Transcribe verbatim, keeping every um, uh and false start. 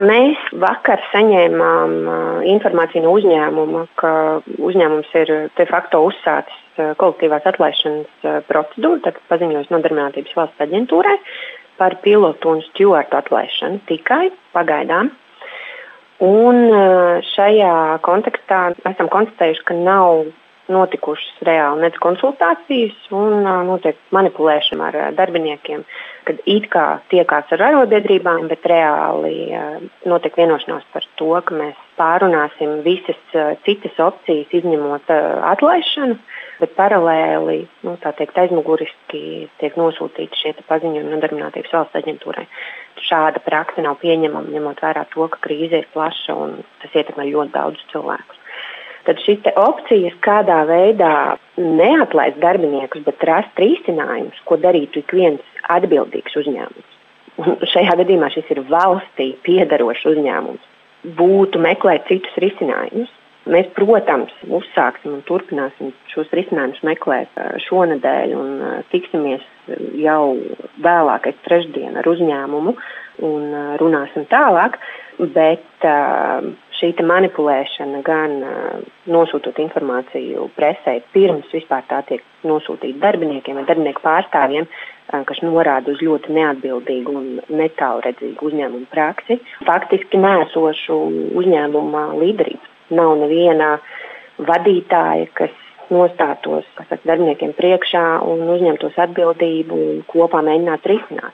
Mēs vakar saņēmām informāciju no uzņēmuma, ka uzņēmums ir de facto uzsācis kolektīvās atlaišanas procedūru, tad paziņojis Nodarbinātības valsts aģentūrai par pilotu un stjuartu atlaišanu tikai pagaidām. Un šajā kontekstā esam konstatējuši, ka nav notikušas reāli nec konsultācijas un notiek manipulēšana ar darbiniekiem, kad it kā tiekās ar arodbiedrībām, bet reāli notiek vienošanās par to, ka mēs pārunāsim visas citas opcijas, izņemot atlaišanu, bet paralēli, nu, tā teikt, aizmuguriski tiek nosūtīti šie paziņojumi Nodarbinātības valsts aģentūrai. Šāda praksa nav pieņemama, ņemot vērā to, ka krīze ir plaša un tas ietekmē ļoti daudz cilvēkus. Tad šīs opcijas kādā veidā neatlaist darbiniekus, bet rast risinājumus, ko darītu ik viens atbildīgs uzņēmums. Un šajā gadījumā šis ir valstī piederošs uzņēmums. Būtu meklēt citus risinājumus. Mēs, protams, uzsāksim un turpināsim šos risinājumus meklēt šonedēļ un tiksimies jau vēlākais trešdien ar uzņēmumu un runāsim tālāk, bet šī manipulēšana gan nosūtot informāciju presē pirms vispār tā tiek nosūtīta darbiniekiem vai darbinieku pārstāvjiem, kas norāda uz ļoti neatbildīgu un netālredzīgu uzņēmumu praksi, faktiski nēsošu uzņēmuma līderību. Nav neviena vadītāja, kas nostātos kas darbiniekiem priekšā un uzņemtos atbildību un kopā mēģinātu risināt.